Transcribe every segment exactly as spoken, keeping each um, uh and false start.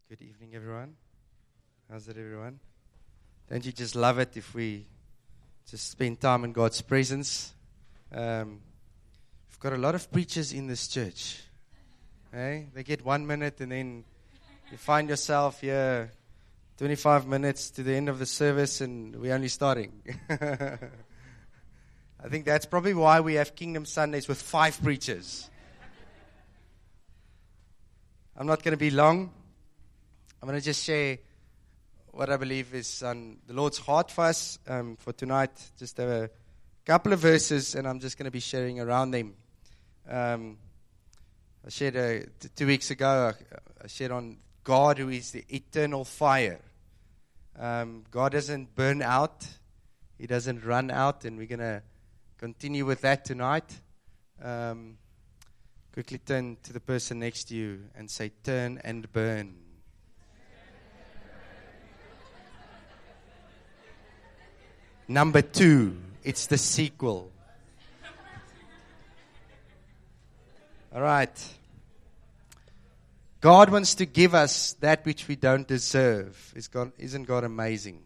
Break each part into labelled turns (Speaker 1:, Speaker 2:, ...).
Speaker 1: Good evening, everyone. How's it, everyone? Don't you just love it if we just spend time in God's presence? Um, we've got a lot of preachers in this church. Hey? They get one minute and then you find yourself here twenty-five minutes to the end of the service and we're only starting. I think that's probably why we have Kingdom Sundays with five preachers. I'm not going to be long. I'm going to just share what I believe is on the Lord's heart for us um, for tonight. Just a couple of verses, and I'm just going to be sharing around them. Um, I shared a, t- two weeks ago, I, I shared on God who is the eternal fire. Um, God doesn't burn out. He doesn't run out, and we're going to continue with that tonight. Um, quickly turn to the person next to you and say, turn and burn. Number two, it's the sequel. All right. God wants to give us that which we don't deserve. Is God, isn't God amazing?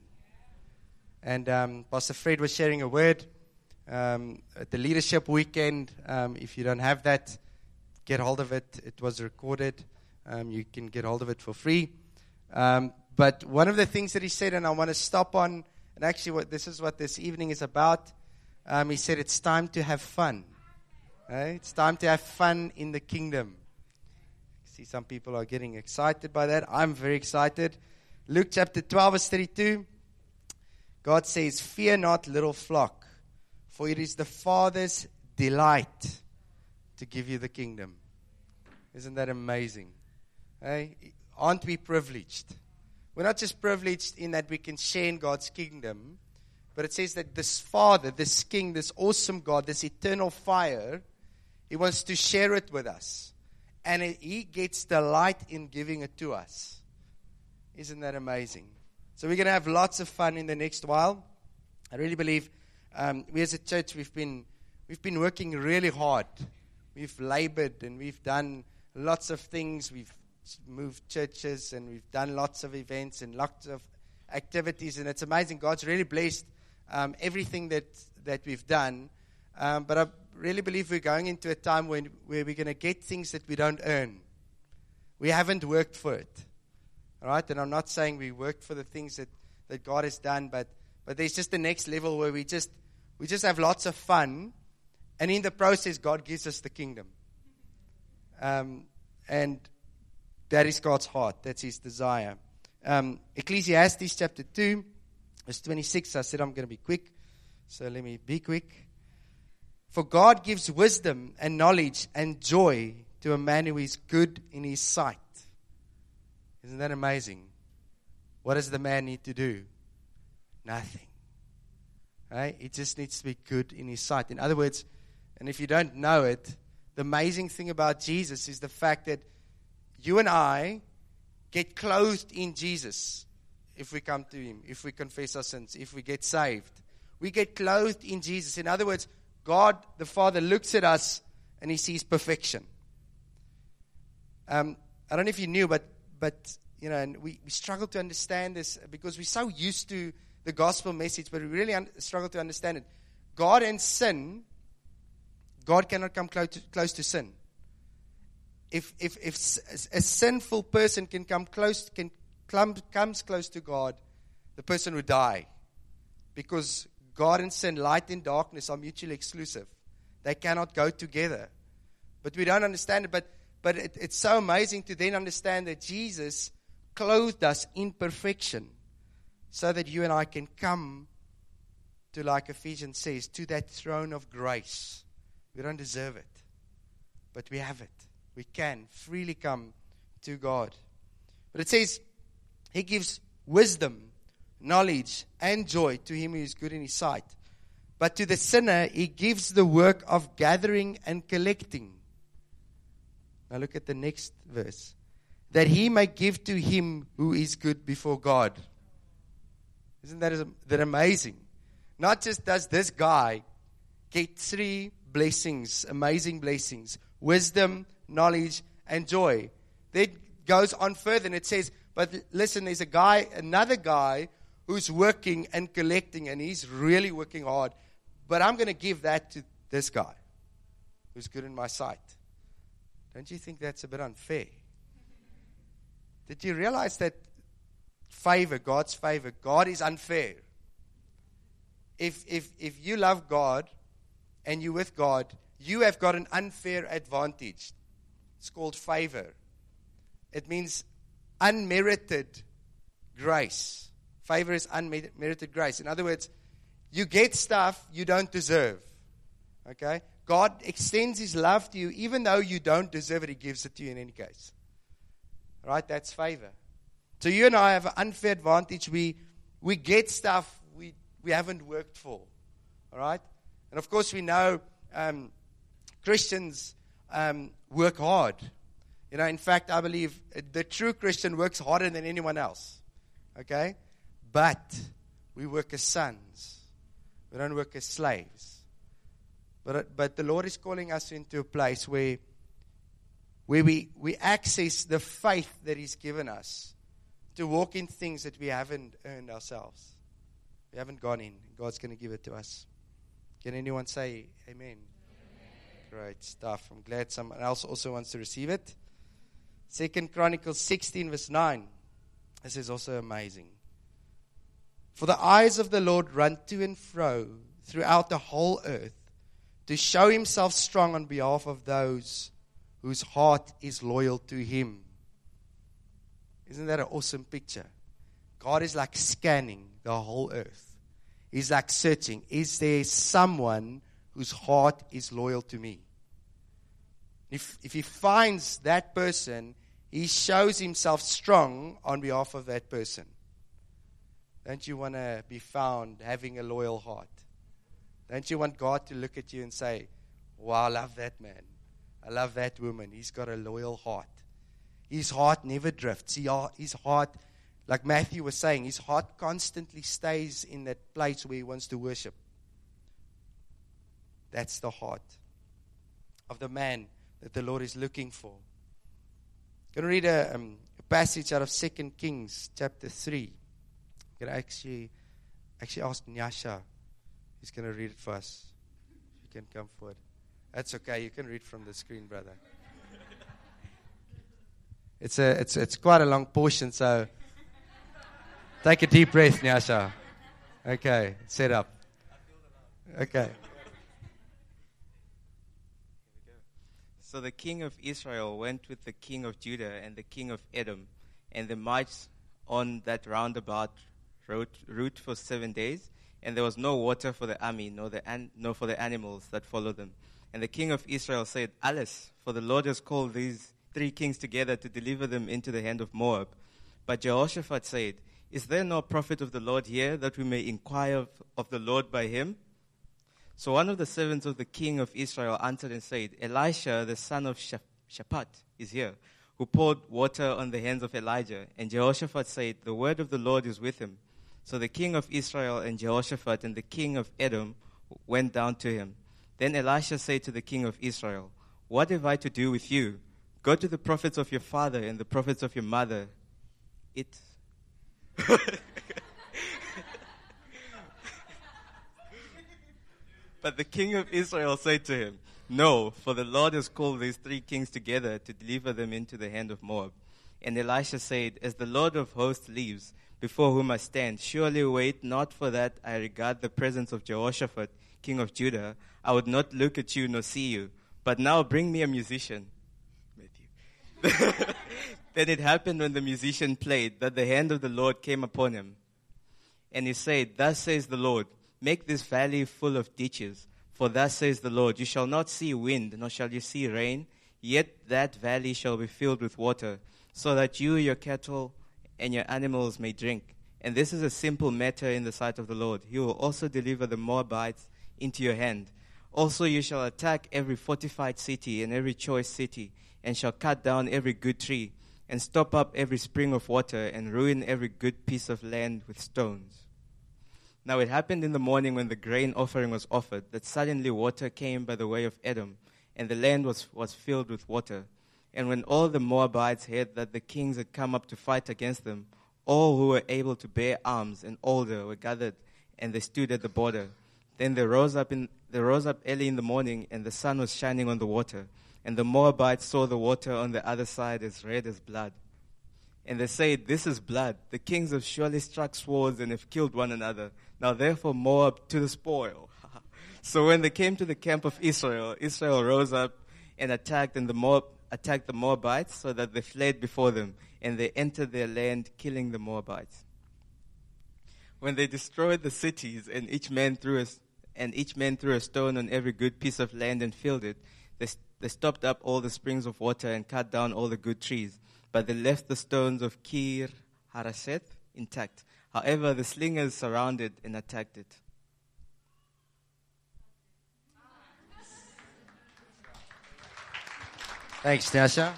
Speaker 1: And um, Pastor Fred was sharing a word um, at the leadership weekend. Um, if you don't have that, get hold of it. It was recorded. Um, you can get hold of it for free. Um, but one of the things that he said, and I want to stop on, and actually, what this is what this evening is about. Um, he said it's time to have fun. Right? It's time to have fun in the kingdom. I see some people are getting excited by that. I'm very excited. Luke chapter twelve, verse thirty-two. God says, fear not, little flock, for it is the Father's delight to give you the kingdom. Isn't that amazing? Hey? Aren't we privileged? We're not just privileged in that we can share in God's kingdom, but it says that this Father, this King, this awesome God, this eternal fire, He wants to share it with us. And He gets delight in giving it to us. Isn't that amazing? So we're going to have lots of fun in the next while. I really believe um, we as a church, we've been we've been working really hard. We've labored and we've done lots of things. We've moved churches and we've done lots of events and lots of activities, and it's amazing. God's really blessed um, everything that, that we've done, um, but I really believe we're going into a time when where we're going to get things that we don't earn. We haven't worked for it, all right? And I'm not saying we worked for the things that, that God has done, but but there's just the next level where we just we just have lots of fun, and in the process, God gives us the kingdom. Um, and That is God's heart. That's His desire. Um, Ecclesiastes chapter two, verse twenty-six. I said I'm going to be quick, so let me be quick. For God gives wisdom and knowledge and joy to a man who is good in his sight. Isn't that amazing? What does the man need to do? Nothing. Right? He just needs to be good in his sight. In other words, and if you don't know it, the amazing thing about Jesus is the fact that you and I get clothed in Jesus if we come to Him, if we confess our sins, if we get saved. We get clothed in Jesus. In other words, God the Father looks at us and He sees perfection. Um, I don't know if you knew, but but you know, and we, we struggle to understand this because we're so used to the gospel message, but we really un- struggle to understand it. God and sin, God cannot come close to, close to sin. If if if a sinful person can come close, can come, comes close to God, the person would die, because God and sin, light and darkness, are mutually exclusive. They cannot go together. But we don't understand it. But but it, it's so amazing to then understand that Jesus clothed us in perfection, so that you and I can come to, like Ephesians says, to that throne of grace. We don't deserve it, but we have it. We can freely come to God. But it says, He gives wisdom, knowledge, and joy to him who is good in His sight. But to the sinner, He gives the work of gathering and collecting. Now look at the next verse. That he may give to him who is good before God. Isn't that, that amazing? Not just does this guy get three blessings, amazing blessings, wisdom, knowledge, and joy. Then goes on further and it says, But listen, there's a guy, another guy, who's working and collecting, and he's really working hard. But I'm going to give that to this guy, who's good in my sight. Don't you think that's a bit unfair? Did you realize that favor, God's favor, God is unfair? If if if you love God and you're with God, you have got an unfair advantage. It's called favor. It means unmerited grace. Favor is unmerited grace. In other words, you get stuff you don't deserve. Okay? God extends His love to you even though you don't deserve it. He gives it to you in any case. Right? That's favor. So you and I have an unfair advantage. We we get stuff we, we haven't worked for. All right? And of course we know um, Christians um, work hard. You know, in fact, I believe the true Christian works harder than anyone else. Okay? But we work as sons. We don't work as slaves. But but the Lord is calling us into a place where where we, we access the faith that He's given us to walk in things that we haven't earned ourselves. We haven't gone in. God's going to give it to us. Can anyone say amen? Amen? Great stuff. I'm glad someone else also wants to receive it. Second Chronicles sixteen verse nine. This is also amazing. For the eyes of the Lord run to and fro throughout the whole earth to show Himself strong on behalf of those whose heart is loyal to Him. Isn't that an awesome picture? God is like scanning the whole earth. He's like searching. Is there someone whose heart is loyal to me? If, if He finds that person, He shows Himself strong on behalf of that person. Don't you want to be found having a loyal heart? Don't you want God to look at you and say, wow, I love that man. I love that woman. He's got a loyal heart. His heart never drifts. He, his heart, like Matthew was saying, his heart constantly stays in that place where he wants to worship. That's the heart of the man that the Lord is looking for. I'm going to read a, um, a passage out of Second Kings chapter three. I'm going to actually, actually ask Nyasha. He's going to read it for us. You can come forward. That's okay. You can read from the screen, brother. It's a, it's, it's quite a long portion, so take a deep breath, Nyasha. Okay, set up. Okay.
Speaker 2: So the king of Israel went with the king of Judah and the king of Edom, and they marched on that roundabout route, route for seven days, and there was no water for the army, nor, the an, nor for the animals that followed them. And the king of Israel said, Alas, for the Lord has called these three kings together to deliver them into the hand of Moab. But Jehoshaphat said, Is there no prophet of the Lord here, that we may inquire of, of the Lord by him? So one of the servants of the king of Israel answered and said, Elisha, the son of Shaphat, is here, who poured water on the hands of Elijah. And Jehoshaphat said, The word of the Lord is with him. So the king of Israel and Jehoshaphat and the king of Edom went down to him. Then Elisha said to the king of Israel, What have I to do with you? Go to the prophets of your father and the prophets of your mother. It. But the king of Israel said to him, No, for the Lord has called these three kings together to deliver them into the hand of Moab. And Elisha said, As the Lord of hosts lives, before whom I stand, surely wait not for that I regard the presence of Jehoshaphat, king of Judah. I would not look at you nor see you. But now bring me a musician. Matthew. Then it happened when the musician played that the hand of the Lord came upon him. And he said, Thus says the Lord, Make this valley full of ditches. For thus says the Lord, You shall not see wind, nor shall you see rain, yet that valley shall be filled with water, so that you, your cattle, and your animals may drink. And this is a simple matter in the sight of the Lord. He will also deliver the Moabites into your hand. Also you shall attack every fortified city and every choice city, and shall cut down every good tree, and stop up every spring of water, and ruin every good piece of land with stones. Now it happened in the morning when the grain offering was offered, that suddenly water came by the way of Edom, and the land was, was filled with water. And when all the Moabites heard that the kings had come up to fight against them, all who were able to bear arms and older were gathered, and they stood at the border. Then they rose up in they rose up early in the morning, and the sun was shining on the water. And the Moabites saw the water on the other side as red as blood. And they said, "This is blood. The kings have surely struck swords and have killed one another. Now therefore Moab to the spoil." So when they came to the camp of Israel, Israel rose up and attacked and the Moab attacked the Moabites, so that they fled before them, and they entered their land, killing the Moabites. When they destroyed the cities, and each man threw a, and each man threw a stone on every good piece of land and filled it, they, they stopped up all the springs of water and cut down all the good trees. But they left the stones of Kir Hareseth intact. However, the slingers surrounded and attacked it.
Speaker 1: Thanks, Nasha.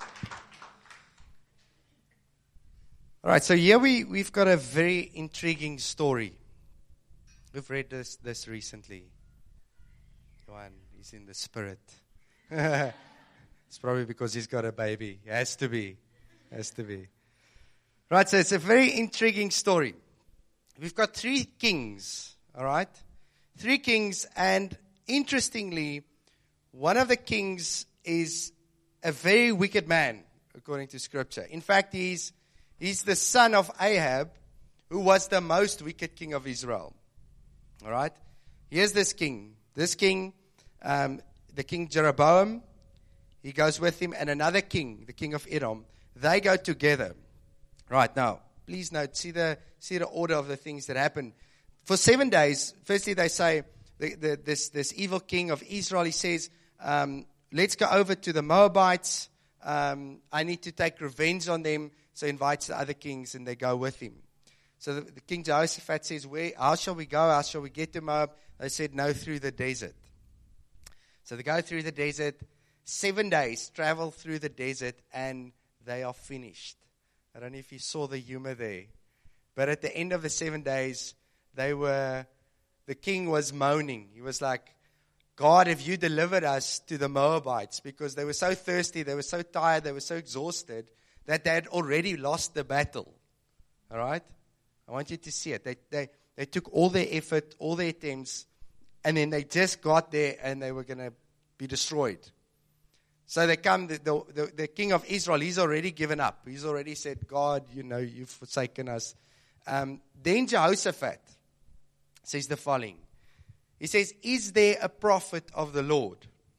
Speaker 1: All right, so here we, we've got a very intriguing story. We've read this, this recently. Johan, he's in the spirit. It's probably because he's got a baby. It has to be. It has to be. Right, so it's a very intriguing story. We've got three kings, all right? Three kings, and interestingly, one of the kings is a very wicked man, according to Scripture. In fact, he's he's the son of Ahab, who was the most wicked king of Israel. All right? Here's this king. This king, um, the king Jeroboam, he goes with him, and another king, the king of Edom. They go together. Right, now, please note, see the see the order of the things that happen. For seven days, firstly they say, the, the, this, this evil king of Israel, he says, um, let's go over to the Moabites. Um, I need to take revenge on them. So he invites the other kings, and they go with him. So the, the King Jehoshaphat says, "Where? How shall we go? How shall we get to Moab?" They said, "No, through the desert." So they go through the desert. Seven days, travel through the desert, and they are finished. I don't know if you saw the humor there. But at the end of the seven days, they were, the king was moaning. He was like, "God, have you delivered us to the Moabites?" Because they were so thirsty, they were so tired, they were so exhausted that they had already lost the battle. All right? I want you to see it. They, they, they took all their effort, all their attempts, and then they just got there and they were going to be destroyed. So they come, the, the, the king of Israel, he's already given up. He's already said, "God, you know, you've forsaken us." Um, then Jehoshaphat says the following. He says, "Is there a prophet of the Lord?"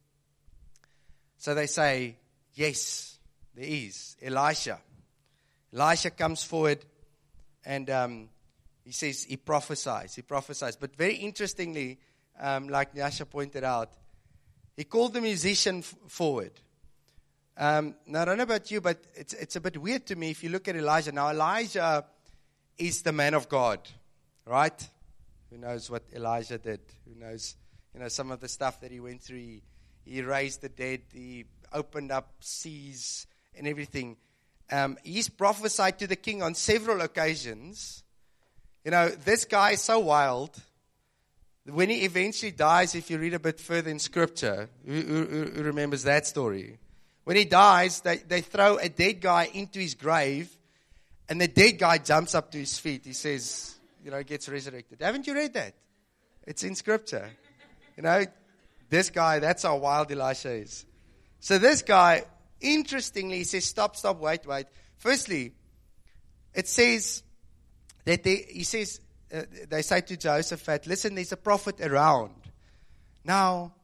Speaker 1: So they say, "Yes, there is. Elisha." Elisha comes forward and um, he says he prophesies. He prophesies. But very interestingly, um, like Nyasha pointed out, he called the musician f- forward. Um, now, I don't know about you, but it's it's a bit weird to me if you look at Elijah. Now, Elijah is the man of God, right? Who knows what Elijah did? Who knows, you know, some of the stuff that he went through? He, he raised the dead. He opened up seas and everything. Um, he's prophesied to the king on several occasions. You know, this guy is so wild. When he eventually dies, if you read a bit further in Scripture, who, who, who remembers that story? When he dies, they, they throw a dead guy into his grave, and the dead guy jumps up to his feet. He says, you know, gets resurrected. Haven't you read that? It's in Scripture. You know, this guy, that's how wild Elisha is. So this guy, interestingly, he says, stop, stop, wait, wait. Firstly, it says that they, he says, uh, they say to Jehoshaphat, "Listen, there's a prophet around." Now,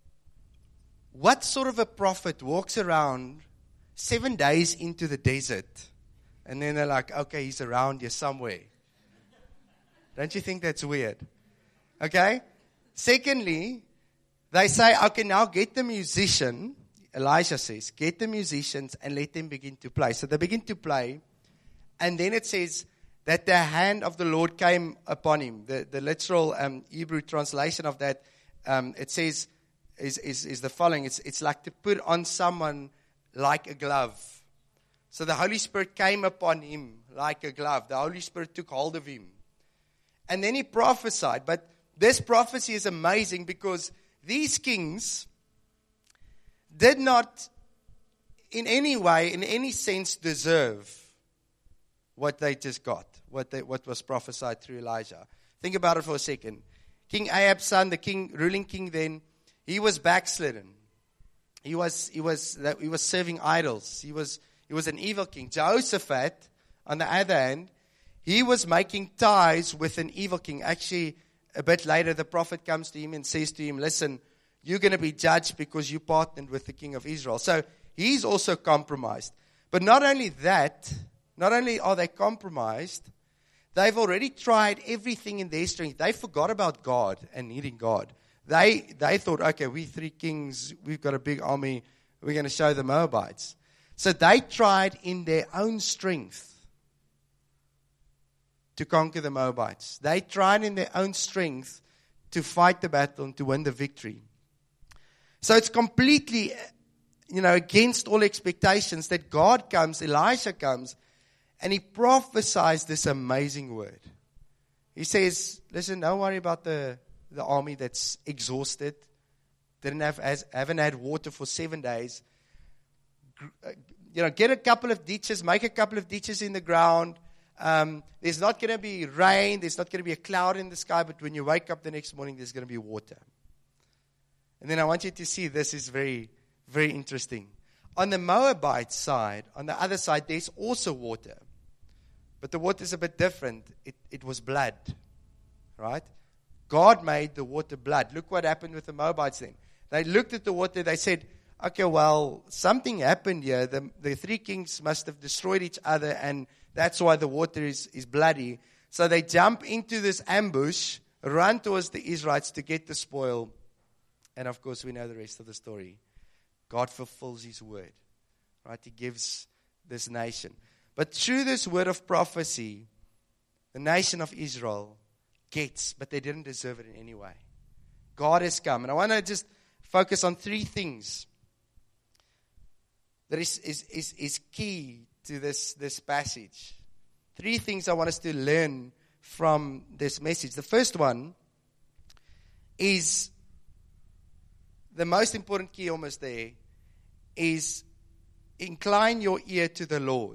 Speaker 1: what sort of a prophet walks around seven days into the desert, and then they're like, "Okay, he's around here somewhere"? Don't you think that's weird? Okay? Secondly, they say, "Okay, now get the musician." Elisha says, "Get the musicians and let them begin to play." So they begin to play, and then it says that the hand of the Lord came upon him. The, the literal um, Hebrew translation of that, um, it says, is, is, is the following. It's, it's like to put on someone like a glove. So the Holy Spirit came upon him like a glove. The Holy Spirit took hold of him. And then he prophesied. But this prophecy is amazing because these kings did not in any way, in any sense, deserve what they just got, what they, what was prophesied through Elijah. Think about it for a second. King Ahab's son, the king, ruling king then, he was backslidden. He was he was he was serving idols. He was he was an evil king. Jehoshaphat, on the other hand, he was making ties with an evil king. Actually, a bit later, the prophet comes to him and says to him, "Listen, you're going to be judged because you partnered with the king of Israel." So he's also compromised. But not only that, not only are they compromised, they've already tried everything in their strength. They forgot about God and needing God. They they thought, okay, we three kings, we've got a big army, we're going to show the Moabites. So they tried in their own strength to conquer the Moabites. They tried in their own strength to fight the battle and to win the victory. So it's completely, you know, against all expectations that God comes, Elisha comes, and he prophesies this amazing word. He says, listen, don't worry about the, the army that's exhausted, didn't have, has, haven't had water for seven days. You know, get a couple of ditches, make a couple of ditches in the ground. Um, there's not going to be rain, there's not going to be a cloud in the sky, but when you wake up the next morning, there's going to be water. And then I want you to see, this is very, very interesting. On the Moabite side, on the other side, there's also water. But the water is a bit different. It, it was blood, right? God made the water blood. Look what happened with the Moabites then. They looked at the water, they said, okay, well, something happened here. The, the three kings must have destroyed each other, and that's why the water is, is bloody. So they jump into this ambush, run towards the Israelites to get the spoil. And of course, we know the rest of the story. God fulfills his word, right? He gives this nation. But through this word of prophecy, the nation of Israel gets, but they didn't deserve it in any way. God has come. And I want to just focus on three things that is, is, is, is key to this, this passage. Three things I want us to learn from this message. The first one is, the most important key almost there, is incline your ear to the Lord.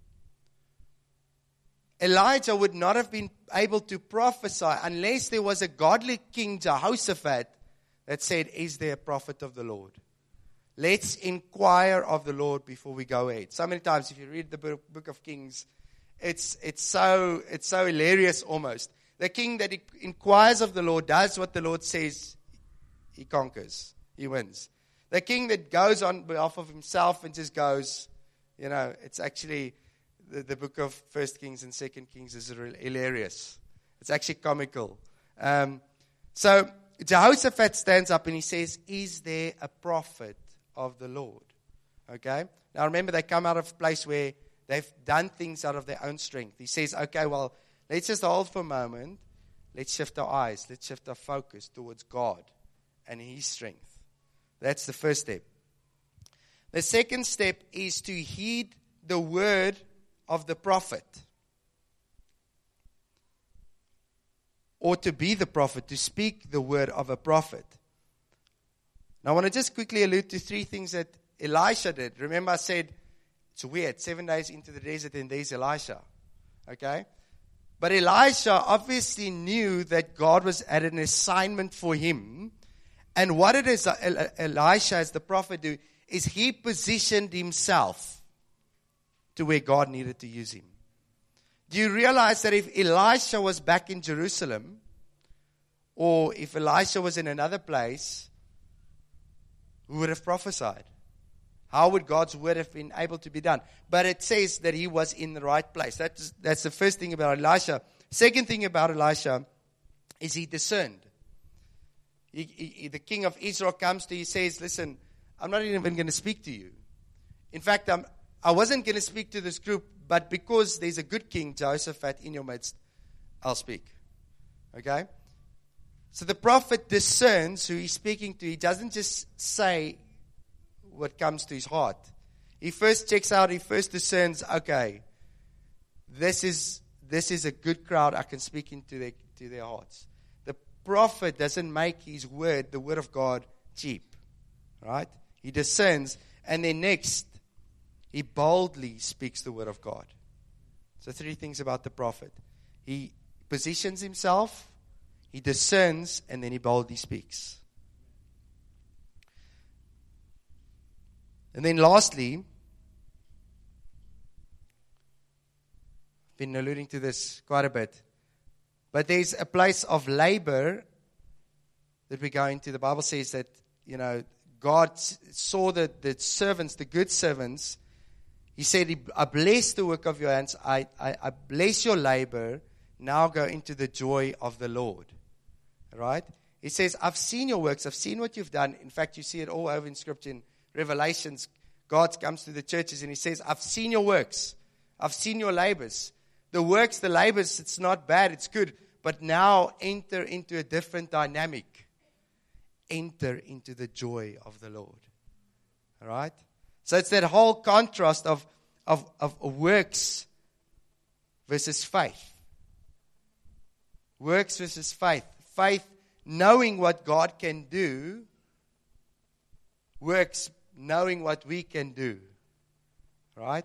Speaker 1: Elijah would not have been able to prophesy unless there was a godly king, Jehoshaphat, that said, is there a prophet of the Lord? Let's inquire of the Lord before we go ahead. So many times, if you read the book of Kings, it's it's so it's so hilarious almost. The king that inquires of the Lord does what the Lord says, he conquers, he wins. The king that goes on behalf of himself and just goes, you know, it's actually, the, the book of First Kings and Second Kings is hilarious. It's actually comical. Um, so Jehoshaphat stands up and he says, is there a prophet of the Lord? Okay. Now remember, they come out of a place where they've done things out of their own strength. He says, okay, well, let's just hold for a moment. Let's shift our eyes. Let's shift our focus towards God and his strength. That's the first step. The second step is to heed the word of the prophet. Or to be the prophet, to speak the word of a prophet. Now I want to just quickly allude to three things that Elisha did. Remember I said, it's weird, seven days into the desert and there's Elisha. Okay? But Elisha obviously knew that God was at an assignment for him. And what it is Elisha, as the prophet, do is he positioned himself to where God needed to use him. Do you realize that if Elisha was back in Jerusalem, or if Elisha was in another place, who would have prophesied? How would God's word have been able to be done? But it says that he was in the right place. That's, that's the first thing about Elisha. Second thing about Elisha is he discerned. He, he, the king of Israel comes to you, he says, listen, I'm not even going to speak to you. In fact, I'm, I wasn't going to speak to this group, but because there's a good king, Jehoshaphat, in your midst, I'll speak. Okay? So the prophet discerns who he's speaking to. He doesn't just say what comes to his heart. He first checks out, he first discerns, okay, this is this is a good crowd, I can speak into their, to their hearts. The prophet doesn't make his word, the word of God, cheap. Right? He discerns. And then next, He boldly speaks the word of God. So three things about the prophet. He positions himself, he discerns, and then he boldly speaks. And then lastly, I've been alluding to this quite a bit, but there's a place of labor that we go into. The Bible says that, you know, God saw the, the servants, the good servants. He said, I bless the work of your hands. I, I, I bless your labor. Now go into the joy of the Lord. Right? He says, I've seen your works. I've seen what you've done. In fact, you see it all over in Scripture. In Revelations, God comes to the churches and he says, I've seen your works. I've seen your labors. The works, the labors, it's not bad. It's good. But now enter into a different dynamic. Enter into the joy of the Lord. All right? So it's that whole contrast of, of, of works versus faith. Works versus faith. Faith, knowing what God can do. Works, knowing what we can do. Right?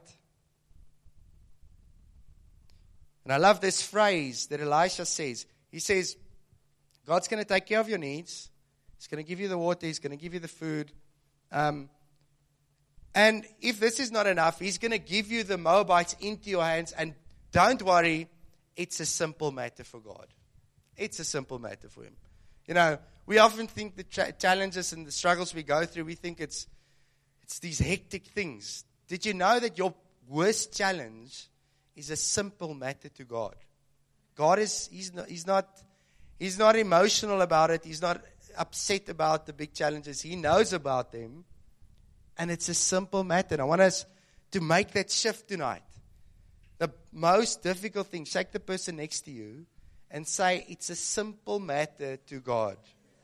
Speaker 1: And I love this phrase that Elisha says. He says, God's going to take care of your needs. He's going to give you the water. He's going to give you the food. Um, and if this is not enough, He's going to give you the Moabites into your hands. And don't worry, it's a simple matter for God. It's a simple matter for Him. You know, we often think the cha- challenges and the struggles we go through, we think it's it's these hectic things. Did you know that your worst challenge is a simple matter to God? God is, He's not, He's not, He's not emotional about it. He's not upset about the big challenges. He knows about them. And it's a simple matter. And I want us to make that shift tonight. The most difficult thing, shake the person next to you and say, it's a simple matter to God.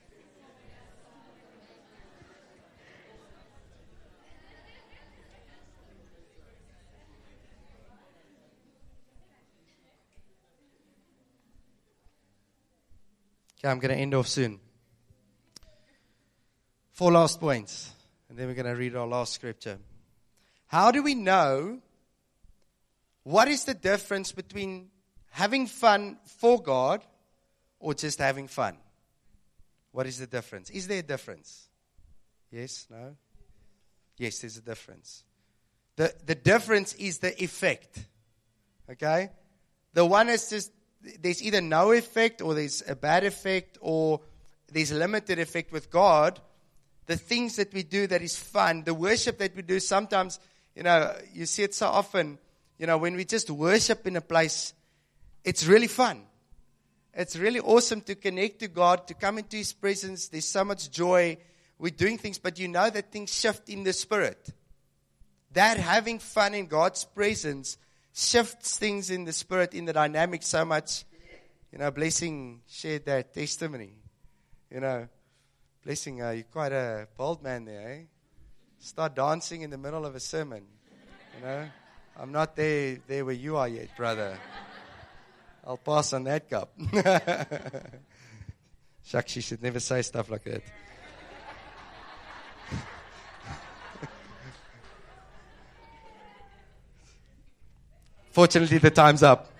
Speaker 1: Okay, I'm going to end off soon. Four last points, and then we're going to read our last scripture. How do we know what is the difference between having fun for God or just having fun? What is the difference? Is there a difference? Yes? No? Yes, there's a difference. The, the difference is the effect. Okay? The one is just, there's either no effect or there's a bad effect or there's a limited effect with God. The things that we do that is fun, the worship that we do, sometimes, you know, you see it so often, you know, when we just worship in a place, it's really fun. It's really awesome to connect to God, to come into His presence. There's so much joy. We're doing things, but you know that things shift in the spirit. That having fun in God's presence shifts things in the spirit, in the dynamic so much. You know, Blessing shared that testimony. You know, Blessing, uh, you're quite a bold man there, eh? Start dancing in the middle of a sermon. You know, I'm not there, there where you are yet, brother. I'll pass on that cup. Shucks, she should never say stuff like that. Fortunately, the time's up.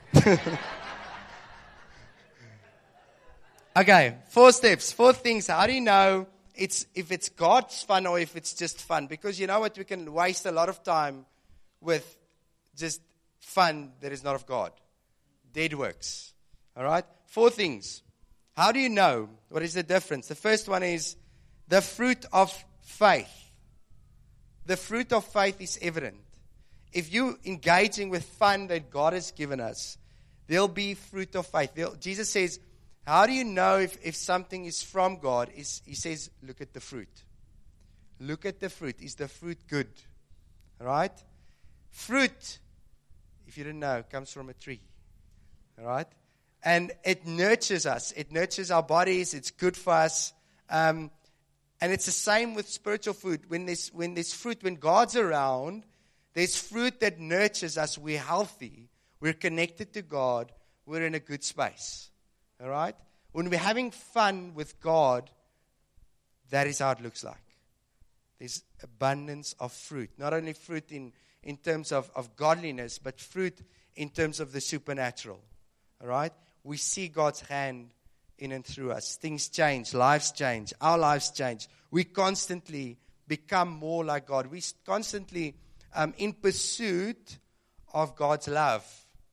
Speaker 1: Okay, four steps, four things. How do you know it's if it's God's fun or if it's just fun? Because you know what? We can waste a lot of time with just fun that is not of God. Dead works. All right? Four things. How do you know? What is the difference? The first one is the fruit of faith. The fruit of faith is evident. If you're engaging with fun that God has given us, there'll be fruit of faith. There'll, Jesus says, how do you know if, if something is from God? Is, he says, look at the fruit. Look at the fruit. Is the fruit good? All right? Fruit, if you didn't know, comes from a tree. All right? And it nurtures us. It nurtures our bodies. It's good for us. Um, and it's the same with spiritual food. When there's, when there's fruit, when God's around, there's fruit that nurtures us. We're healthy. We're connected to God. We're in a good space. All right? When we're having fun with God, that is how it looks like. There's abundance of fruit. Not only fruit in, in terms of, of godliness, but fruit in terms of the supernatural. All right? We see God's hand in and through us. Things change. Lives change. Our lives change. We constantly become more like God. We constantly um, in pursuit of God's love.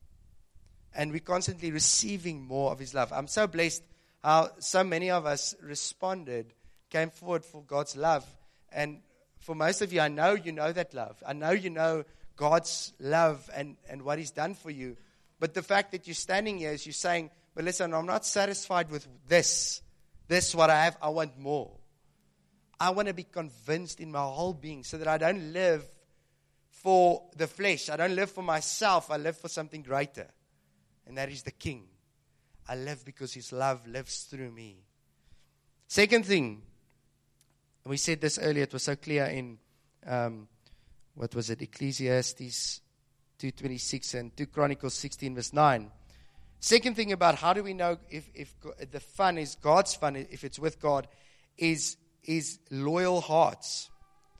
Speaker 1: And we're constantly receiving more of His love. I'm so blessed how so many of us responded, came forward for God's love. And for most of you, I know you know that love. I know you know God's love and, and what He's done for you. But the fact that you're standing here is you're saying, but listen, I'm not satisfied with this. This is what I have. I want more. I want to be convinced in my whole being so that I don't live for the flesh. I don't live for myself. I live for something greater. And that is the King. I live because His love lives through me. Second thing, we said this earlier, it was so clear in, um, what was it, Ecclesiastes two twenty-six and two Chronicles sixteen verse nine. Second thing about how do we know if, if the fun is God's fun, if it's with God, is, is loyal hearts.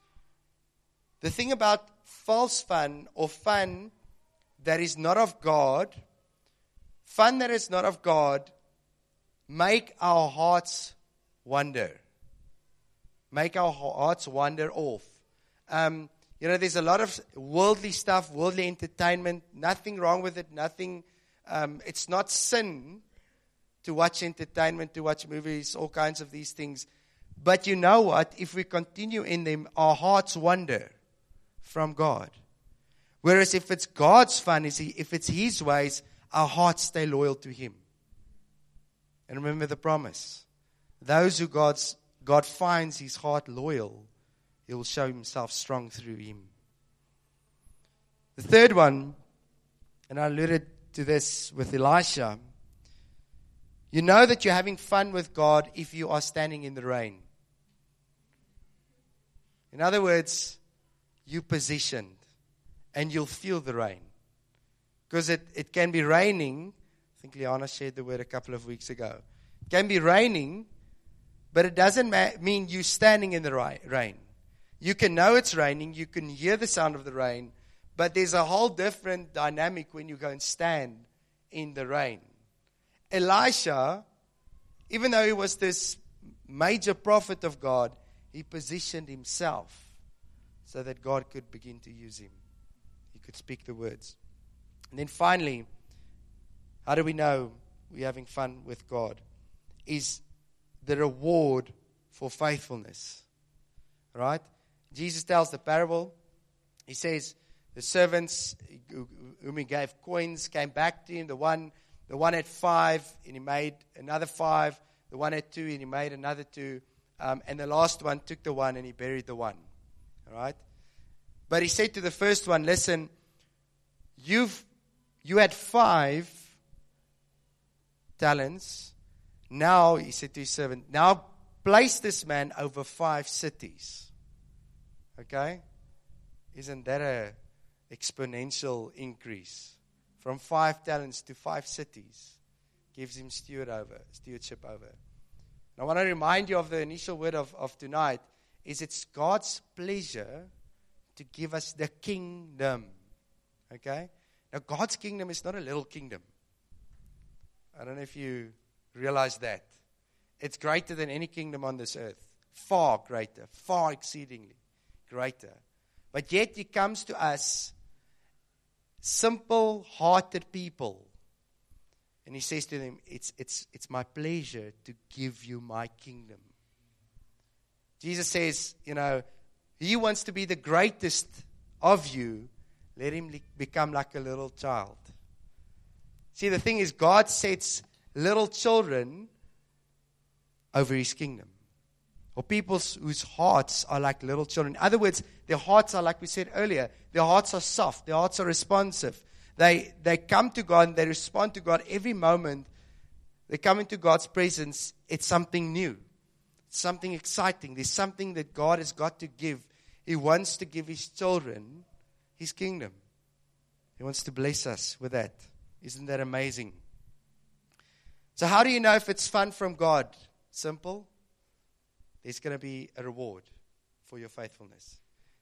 Speaker 1: The thing about false fun or fun that is not of God, fun that is not of God, make our hearts wander. Make our hearts wander off. Um, you know, there's a lot of worldly stuff, worldly entertainment. Nothing wrong with it. Nothing. Um, it's not sin to watch entertainment, to watch movies, all kinds of these things. But you know what? If we continue in them, our hearts wander from God. Whereas if it's God's fun, if it's His ways, our hearts stay loyal to Him. And remember the promise. Those who God's, God finds His heart loyal, He will show Himself strong through him. The third one, and I alluded to this with Elisha, you know that you're having fun with God if you are standing in the rain. In other words, you positioned and you'll feel the rain. Because it, it can be raining. I think Liana shared the word a couple of weeks ago. It can be raining, but it doesn't ma- mean you standing in the ri- rain. You can know it's raining. You can hear the sound of the rain. But there's a whole different dynamic when you go and stand in the rain. Elisha, even though he was this major prophet of God, he positioned himself so that God could begin to use him. He could speak the words. And then finally, how do we know we're having fun with God? Is the reward for faithfulness. Right? Jesus tells the parable. He says, the servants whom he gave coins came back to him. The one, the one had five, and he made another five. The one had two, and he made another two. Um, and the last one took the one, and he buried the one. All right? But he said to the first one, listen, you've you had five talents. Now, he said to his servant, now place this man over five cities. Okay? Isn't that a exponential increase? From five talents to five cities. Gives him steward over, stewardship over. And I want to remind you of the initial word of, of tonight, is it's God's pleasure to give us the kingdom. Okay? Now, God's kingdom is not a little kingdom. I don't know if you realize that. It's greater than any kingdom on this earth. Far greater. Far exceedingly greater. But yet He comes to us, simple-hearted people. And He says to them, it's, it's, it's my pleasure to give you my kingdom. Jesus says, you know, He wants to be the greatest of you. Let him li- become like a little child. See, the thing is, God sets little children over His kingdom. Or people whose hearts are like little children. In other words, their hearts are, like we said earlier, their hearts are soft. Their hearts are responsive. They, they come to God and they respond to God every moment. They come into God's presence. It's something new. It's something exciting. There's something that God has got to give. He wants to give His children His kingdom. He wants to bless us with that. Isn't that amazing? So how do you know if it's fun from God? Simple. There's going to be a reward for your faithfulness.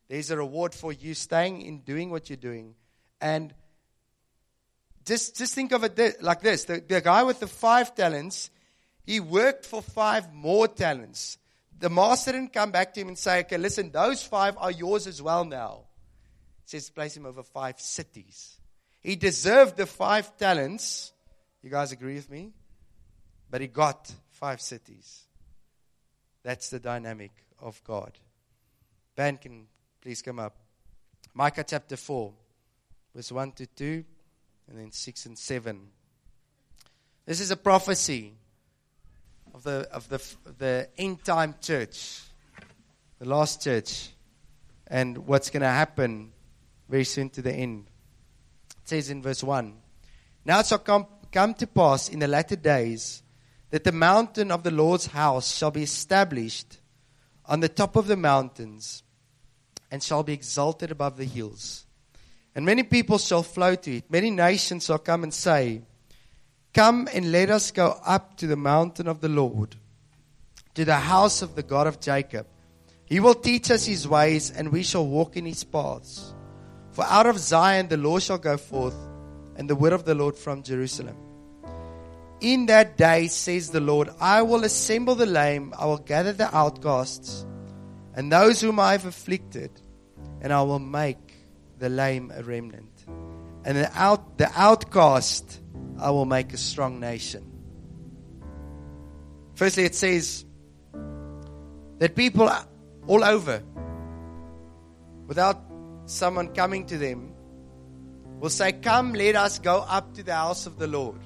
Speaker 1: There's a reward for you staying in doing what you're doing. And just, just think of it this, like this. The, the guy with the five talents, he worked for five more talents. The master didn't come back to him and say, okay, listen, those five are yours as well now. It says place him over five cities. He deserved the five talents. You guys agree with me? But he got five cities. That's the dynamic of God. Ben, can please come up. Micah chapter four, verse one to two, and then six and seven. This is a prophecy of the of the the end time church, the last church, and what's going to happen very soon to the end. It says in verse one, now it shall come, come to pass in the latter days that the mountain of the Lord's house shall be established on the top of the mountains and shall be exalted above the hills. And many people shall flow to it. Many nations shall come and say, come and let us go up to the mountain of the Lord, to the house of the God of Jacob. He will teach us his ways, and we shall walk in his paths. For out of Zion the law shall go forth, and the word of the Lord from Jerusalem. In that day, says the Lord, I will assemble the lame, I will gather the outcasts, and those whom I have afflicted, and I will make the lame a remnant. And the, out, the outcast I will make a strong nation. Firstly, it says that people all over, without someone coming to them, will say, come, let us go up to the house of the Lord.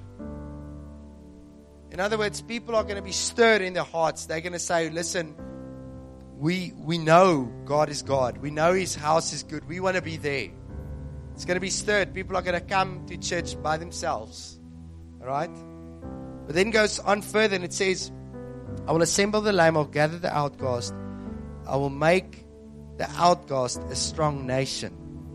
Speaker 1: In other words, people are going to be stirred in their hearts. They're going to say, listen, we we know God is God. We know his house is good. We want to be there. It's going to be stirred. People are going to come to church by themselves. All right? But then it goes on further and it says, I will assemble the lame, I will gather the outcast. I will make the outcast a strong nation.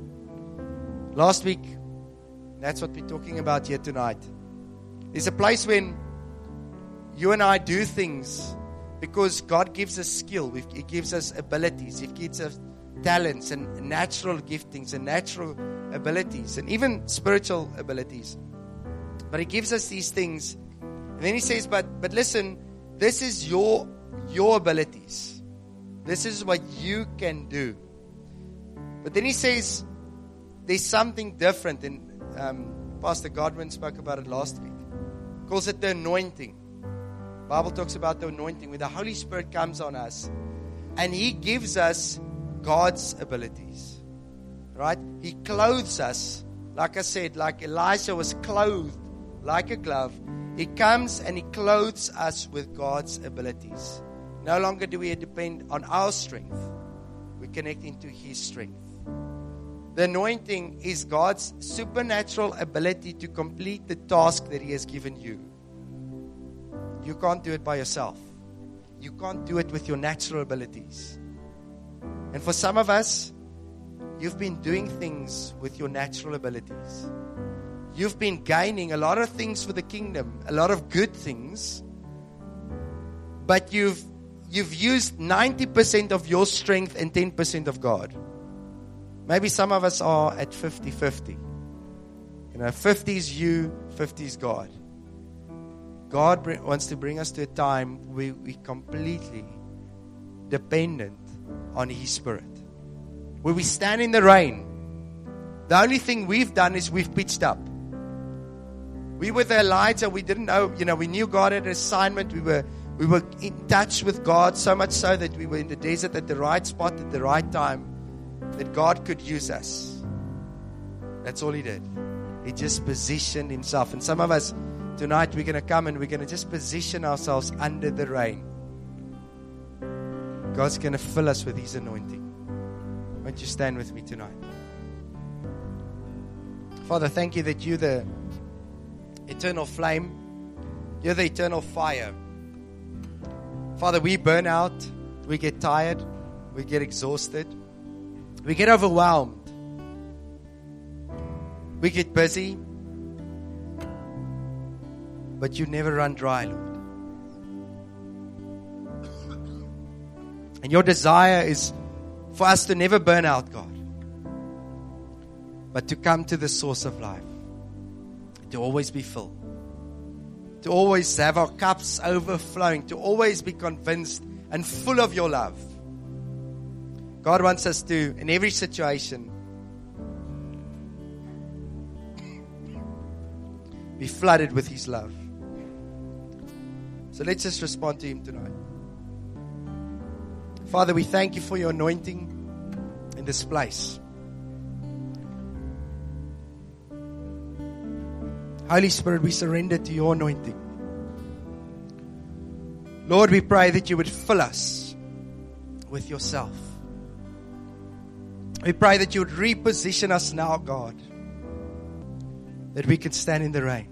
Speaker 1: Last week, that's what we're talking about here tonight. There's a place when you and I do things because God gives us skill. He gives us abilities. He gives us talents and natural giftings and natural abilities and even spiritual abilities. But he gives us these things. And then he says, but but listen, this is your your abilities. This is what you can do. But then he says, there's something different. And um, Pastor Godwin spoke about it last week. He calls it the anointing. The Bible talks about the anointing where the Holy Spirit comes on us and he gives us God's abilities. Right? He clothes us, like I said, like Elisha was clothed like a glove. He comes and he clothes us with God's abilities. No longer do we depend on our strength. We connect into his strength. The anointing is God's supernatural ability to complete the task that he has given you. You can't do it by yourself. You can't do it with your natural abilities. And for some of us, you've been doing things with your natural abilities. You've been gaining a lot of things for the kingdom, a lot of good things, but you've you've used ninety percent of your strength and ten percent of God. Maybe some of us are at fifty-fifty. You know, fifty is you, fifty is God. God bring, wants to bring us to a time where we're completely dependent on his Spirit. Where we stand in the rain. The only thing we've done is we've pitched up. We were the Elijah. We didn't know, you know, we knew God had an assignment. We were we were in touch with God so much so that we were in the desert at the right spot at the right time, that God could use us. That's all he did. He just positioned himself. And some of us tonight, we're going to come and we're going to just position ourselves under the rain. God's going to fill us with his anointing. Won't you stand with me tonight? Father, thank you that you're the eternal flame. You're the eternal fire. Father, we burn out. We get tired. We get exhausted. We get overwhelmed. We get busy. But you never run dry, Lord. And your desire is For us to never burn out, God. But to come to the source of life. To always be filled. To always have our cups overflowing. To always be convinced and full of your love. God wants us to, in every situation, be flooded with His love. So let's just respond to Him tonight. Father, we thank You for Your anointing in this place. Holy Spirit, we surrender to Your anointing. Lord, we pray that You would fill us with Yourself. We pray that You would reposition us now, God, that we can stand in the rain.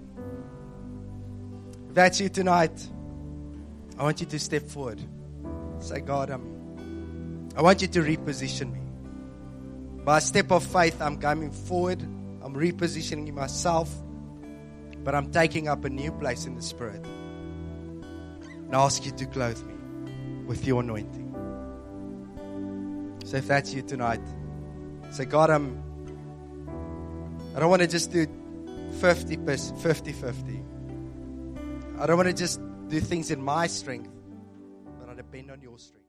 Speaker 1: If that's you tonight, I want you to step forward. Say, God, I'm, I want You to reposition me. By a step of faith, I'm coming forward. I'm repositioning myself. But I'm taking up a new place in the Spirit. And I ask You to clothe me with Your anointing. So if that's you tonight, say, God, I'm, I don't want to just do fifty fifty. I don't want to just do things in my strength, but I depend on Your strength.